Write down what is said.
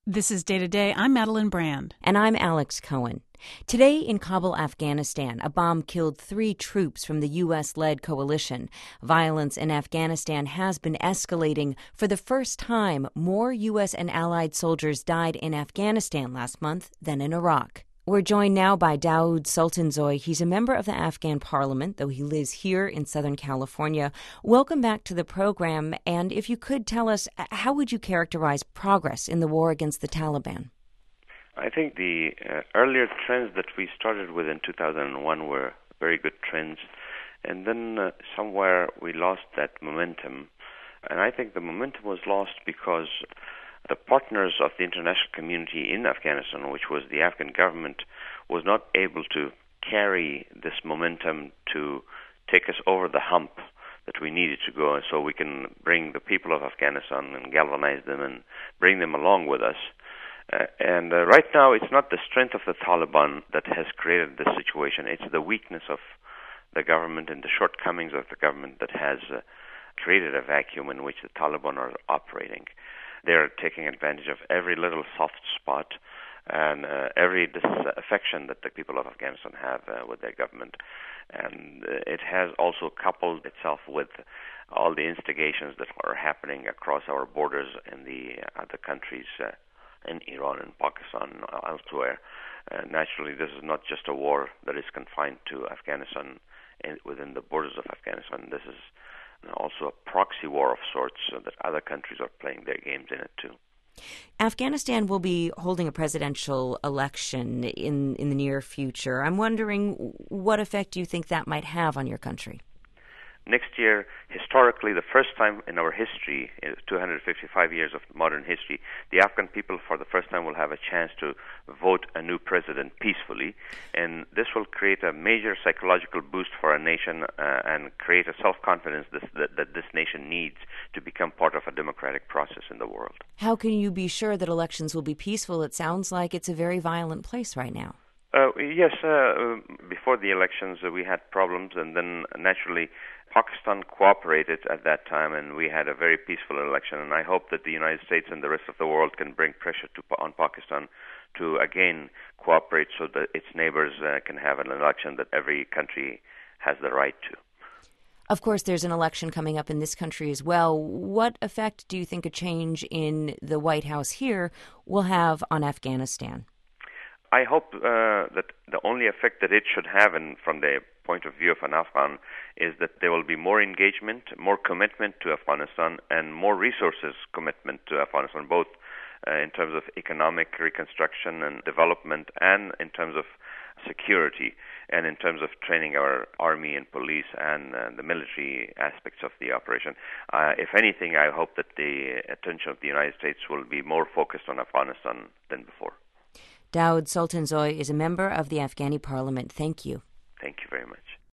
This is Day to Day. I'm Madeline Brand. And I'm Alex Cohen. Today in Kabul, Afghanistan, a bomb killed 3 troops from the U.S.-led coalition. Violence in Afghanistan has been escalating. For the first time, more U.S. and allied soldiers died in Afghanistan last month than in Iraq. We're joined now by Daoud Sultanzoy. He's a member of the Afghan parliament, though he lives here in Southern California. Welcome back to the program. And if you could tell us, how would you characterize progress in the war against the Taliban? I think the earlier trends that we started with in 2001 were very good trends. And then somewhere we lost that momentum. And I think the momentum was lost because the partners of the international community in Afghanistan, which was the Afghan government, was not able to carry this momentum to take us over the hump that we needed to go, so we can bring the people of Afghanistan and galvanize them and bring them along with us. And right now, it's not the strength of the Taliban that has created this situation. It's the weakness of the government and the shortcomings of the government that has created a vacuum in which the Taliban are operating. They're taking advantage of every little soft spot and every disaffection that the people of Afghanistan have with their government. And it has also coupled itself with all the instigations that are happening across our borders in the other countries, in Iran and Pakistan and elsewhere. Naturally, this is not just a war that is confined to Afghanistan within the borders of Afghanistan. This is also a proxy war of sorts, so that other countries are playing their games in it too. Afghanistan will be holding a presidential election in the near future. I'm wondering what effect do you think that might have on your country? Next year, historically, the first time in our history, 255 years of modern history, the Afghan people for the first time will have a chance to vote a new president peacefully. And this will create a major psychological boost for our nation and create a self-confidence that this nation needs to become part of a democratic process in the world. How can you be sure that elections will be peaceful? It sounds like it's a very violent place right now. Yes, before the elections we had problems, and then naturally Pakistan cooperated at that time, and we had a very peaceful election. And I hope that the United States and the rest of the world can bring pressure on Pakistan to again cooperate so that its neighbors can have an election that every country has the right to. Of course, there's an election coming up in this country as well. What effect do you think a change in the White House here will have on Afghanistan? I hope that the only effect that it should have, and from the point of view of an Afghan, is that there will be more engagement, more commitment to Afghanistan, and more resources commitment to Afghanistan, both in terms of economic reconstruction and development, and in terms of security, and in terms of training our army and police and the military aspects of the operation. If anything, I hope that the attention of the United States will be more focused on Afghanistan than before. Daoud Sultanzoy is a member of the Afghani parliament. Thank you. Thank you very much.